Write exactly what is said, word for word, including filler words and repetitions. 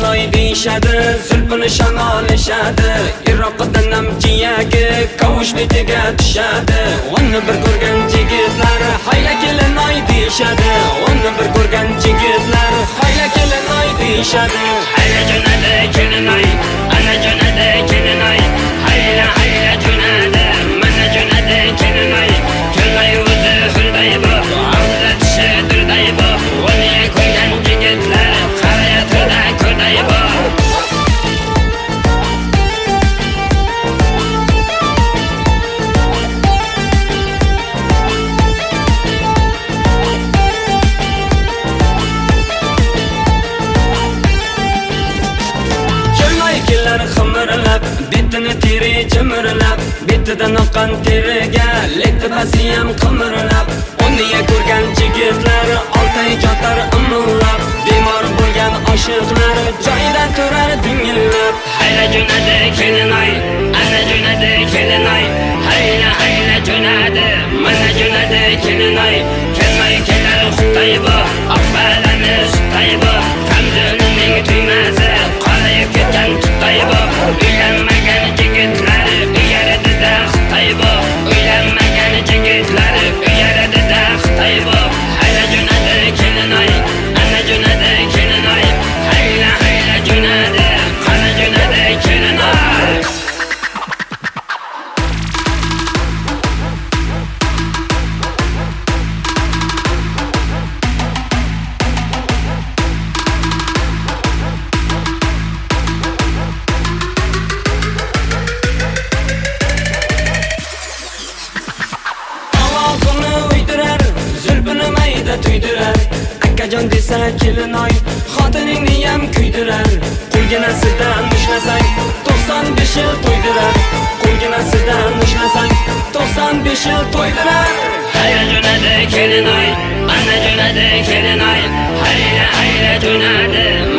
oy deyishadi, zulfini shamolishadi. Iroqdan ham jiyagi kavush betiga tushadi. Uni bir ko'rgan yigitlar hayla kelin oy deyishadi. Uni bir ko'rgan yigitlar hayla kelin oy deyishadi. Hayla jo'nadi kelin oy, ana jo'nadi kelin oy. Hayla hayla jo'nadi, mana jo'nadi kelin oy. Kelmay o'zi xulday bu, og'zida tishi dirday bu. Uni ko'rgan yigitlar qarayatida ko'rday bu. Betini teri chimirlab, betidan oqqan teriga letbasiyam qimirlab. Uni ko'rgan yigitlar oltay jotar imillab, bemor bo'lgan oshiqlar joyidan turar dingillab. Hayla jo'nadi kelin oy, ana jo'nadi kelin oy. Hayla hayla jo'nadi, mana jo'nadi kelin oy. Kelmay kelar xutay bu, oqbalani sutay bu. Kamzulning tuymasi qorayib ketgan tutay bu. Uylanmagan yigitlar uyaradida xutay bu. Uylanmagan yigitlar uyaradida xutay bu. Hayla jo'nadi kelin oy, ana jo'nadi kelin oy. Hayla hayla jo'nadi, qana jo'nadi kelin oy. Tuydirar akajon desa kelin oy, xotiningni ham kuydirar. Qo'lginasidan ushlasang to'qson besh yil to'ydirar. Qo'lginasidan ushlasang to'qson besh yil to'ydirar. Hayla jo'nadi kelin oy, ana jo'nadi kelin oy. Hayla hayla jo'nadi,